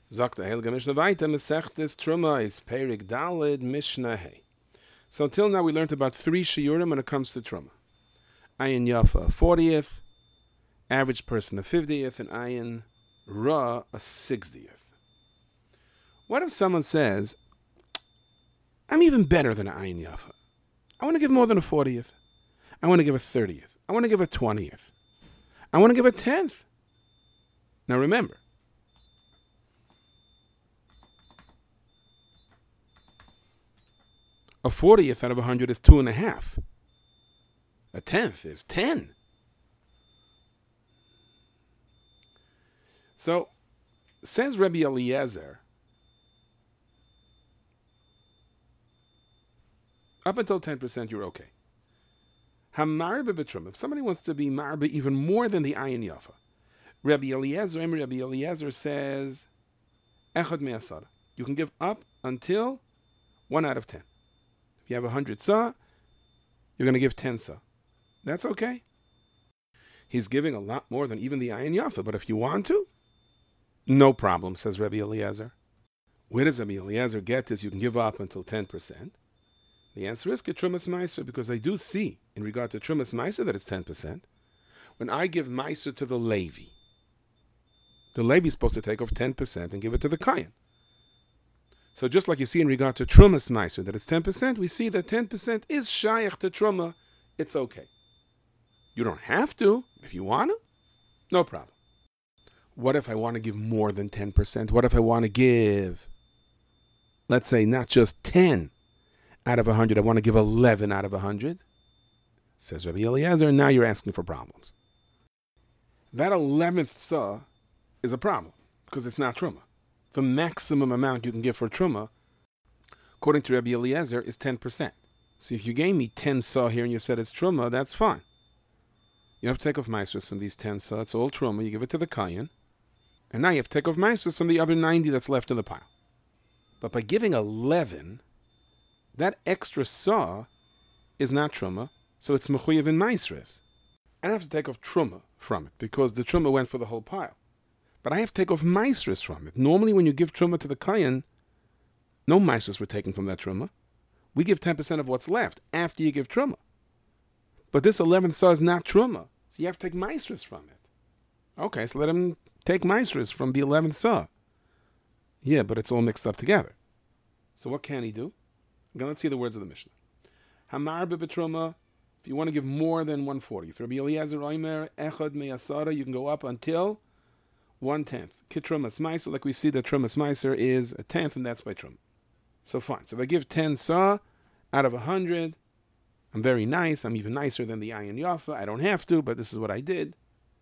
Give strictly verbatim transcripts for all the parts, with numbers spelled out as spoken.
Sagt der Heilige Mishnah weiter, Mesechtes Truma is Perik Dalid Mishnah Hey. So until now we learned about three shiurim when it comes to Truma. Ayin Yafa, a fortieth, average person a fiftieth, and Ayin Ra, a sixtieth. What if someone says, I'm even better than an Ayin Yafa. I want to give more than a fortieth. I want to give a thirtieth. I want to give a twentieth. I want to give a tenth. Now remember, a fortieth out of a hundred is two and a half. A tenth is ten. So, says Rabbi Eliezer, up until ten percent you're okay. Hamarbe b'truma. If somebody wants to be marbe even more than the ayin yafa, Rabbi Eliezer, Rabbi Eliezer says, echad me'asara. You can give up until one out of ten. If you have a hundred sa, you're going to give ten sa. That's okay. He's giving a lot more than even the ayin yafa, but if you want to, no problem, says Rabbi Eliezer. Where does Rabbi Eliezer get this? You can give up until ten percent. The answer is get Trumas Meiser, because I do see, in regard to Trumas Meiser, that it's ten percent. When I give Meiser to the Levi, the Levi is supposed to take off ten percent and give it to the Kayan. So just like you see in regard to Trumas Meiser, that it's ten percent, we see that ten percent is Shayach to Truma. It's okay. You don't have to. If you want to, no problem. What if I want to give more than ten percent? What if I want to give, let's say, not just ten out of one hundred, I want to give eleven out of one hundred? Says Rabbi Eliezer, now you're asking for problems. That eleventh saw is a problem, because it's not Truma. The maximum amount you can give for Truma, according to Rabbi Eliezer, is ten percent. So if you gave me ten saw here and you said it's Truma, that's fine. You have to take off Maasros from these ten saw. It's all Truma. You give it to the Kayan. And now you have to take off Maasros from the other ninety that's left in the pile. But by giving eleven, that extra saw is not Truma, so it's Mechuyev in Maasros. I don't have to take off Truma from it, because the Truma went for the whole pile. But I have to take off Maasros from it. Normally when you give Truma to the Kayan, no Maasros were taken from that Truma. We give ten percent of what's left after you give Truma. But this eleventh saw is not Truma, so you have to take Maasros from it. Okay, so let him take Maasros from the eleventh saw. Yeah, but it's all mixed up together. So what can he do? Again, let's see the words of the Mishnah. Hamar bebetruma. If you want to give more than one fortieth, Rabbi Eliezer Oimer echad meyasara, you can go up until one tenth. Kitrumas meiser, like we see that trumas meiser is a tenth, and that's by truma. So fine. So if I give ten saw out of a hundred, I'm very nice. I'm even nicer than the ayin yafa. I don't have to, but this is what I did.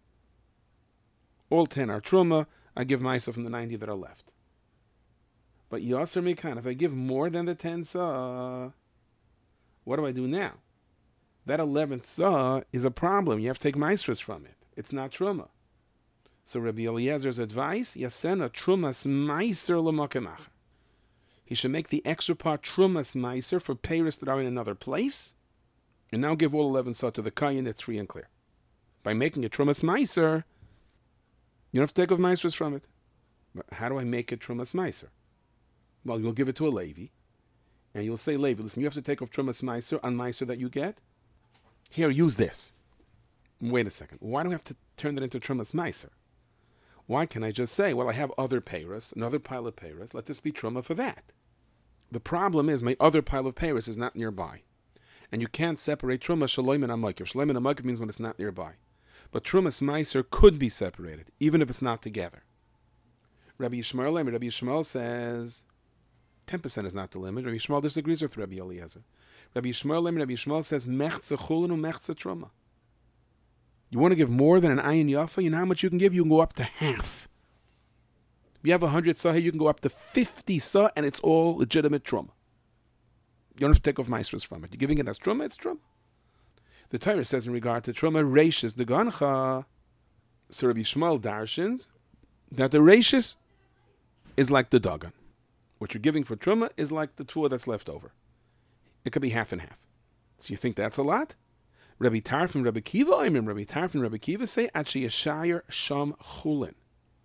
All ten are truma. I give myself from the ninety that are left. But Yasser Mikan, if I give more than the ten saw, what do I do now? That eleventh saw is a problem. You have to take Maasros from it. It's not Truma. So Rabbi Eliezer's advice, Yasena Trumas Meiser l'makemach. He should make the extra part Trumas Meiser for payers that are in another place, and now give all eleven saw to the Kayan that's free and clear. By making it Trumas Meiser, you don't have to take off Maasros from it. But how do I make it Trumas Meiser? Well, you'll give it to a Levi, and you'll say, Levi, listen, you have to take off Trumas Meiser on Meiser that you get. Here, use this. Wait a second. Why do I have to turn that into Trumas Meiser? Why can't I just say, well, I have other payros, another pile of payros, let this be Truma for that? The problem is my other pile of payros is not nearby. And you can't separate Truma, Shaloim, and Amakiv. Shaloim and Amakiv means when it's not nearby. But Trumas Meiser could be separated, even if it's not together. Rabbi Yishmael, Rabbi Yishmael says ten percent is not the limit. Rabbi Yishmael disagrees with Rabbi Eliezer. Rabbi Yishmael, Rabbi Yishmael says mechza chulin u mechza truma. You want to give more than an ayin yafa? You know how much you can give? You can go up to half. If you have a hundred saw here, you can go up to fifty saw, and it's all legitimate truma. You don't have to take off maestros from it. You're giving it as truma, it's truma. The Torah says in regard to truma, reishis the gancha. So Rabbi Yishmael darshins that the reishis is like the dagan. What you're giving for truma is like the tvua that's left over. It could be half and half. So you think that's a lot? Rabbi Tarf and Rabbi Kiva, I mean Rabbi Tarf and Rabbi Kiva say, Achi Yeshayir Sham Chulin.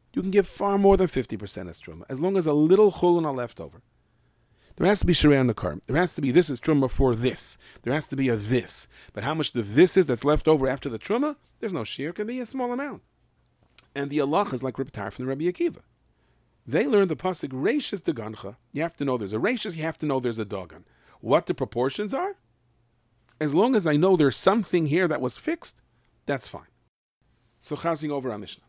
You can give far more than fifty percent as truma, as long as a little chulin are left over. There has to be shirei nekar. There has to be, this is truma for this. There has to be a this. But how much the this is that's left over after the truma, there's no shir. It can be a small amount. And the halach is like Reb Tarfon and Rabbi Akiva. They learned the pasuk reishis dagancha. You have to know there's a reishis, you have to know there's a dagan. What the proportions are? As long as I know there's something here that was fixed, that's fine. So chazing over our Mishnah.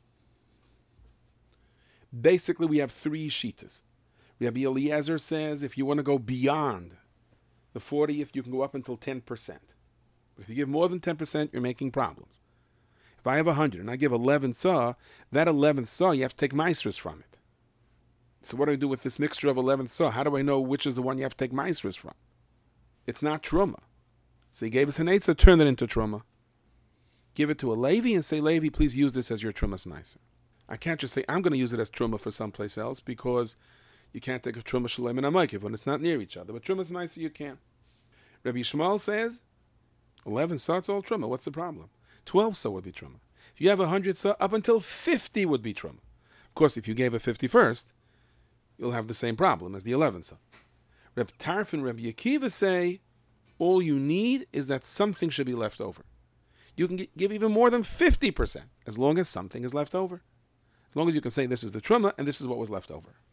Basically, we have three shitas. Rabbi Eliezer says if you want to go beyond the fortieth, you can go up until ten percent. But if you give more than ten percent, you're making problems. If I have one hundred and I give eleven saw, that eleventh saw, you have to take maasros from it. So what do I do with this mixture of eleventh saw? How do I know which is the one you have to take maasros from? It's not truma. So he gave us an eitzah, turn it into truma. Give it to a Levi and say, Levi, please use this as your trumas meiser. I can't just say, I'm going to use it as truma for someplace else, because you can't take a truma shalem and a maikiv when it's not near each other. But trumas meiser you can. Rabbi Yishmael says, eleven saw, it's all truma. What's the problem? twelve saw would be truma. If you have one hundred saw, up until fifty would be truma. Of course, if you gave a fifty first, you'll have the same problem as the eleven saw. Reb Tarfon and Rabbi Akiva say, all you need is that something should be left over. You can give even more than fifty percent, as long as something is left over. As long as you can say this is the truma and this is what was left over.